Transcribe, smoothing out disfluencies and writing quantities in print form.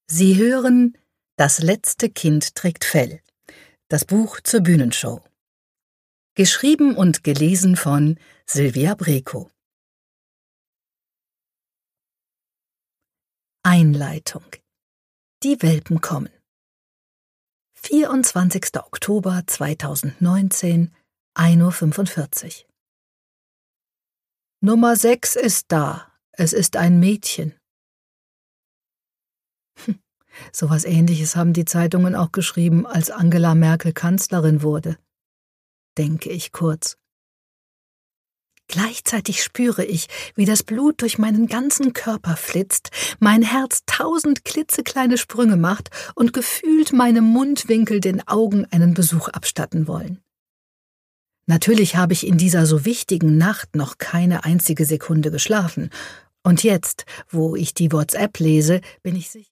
Sie hören »Das letzte Kind trägt Fell«, das Buch zur Bühnenshow. Geschrieben und gelesen von Silvia Breko. Einleitung. Die Welpen kommen. 24. Oktober 2019, 1:45 Uhr. Nummer 6 ist da. Es ist ein Mädchen. So was Ähnliches haben die Zeitungen auch geschrieben, als Angela Merkel Kanzlerin wurde. Denke ich kurz. Gleichzeitig spüre ich, wie das Blut durch meinen ganzen Körper flitzt, mein Herz 1000 klitzekleine Sprünge macht und gefühlt meine Mundwinkel den Augen einen Besuch abstatten wollen. Natürlich habe ich in dieser so wichtigen Nacht noch keine einzige Sekunde geschlafen. Und jetzt, wo ich die WhatsApp lese, bin ich sicher.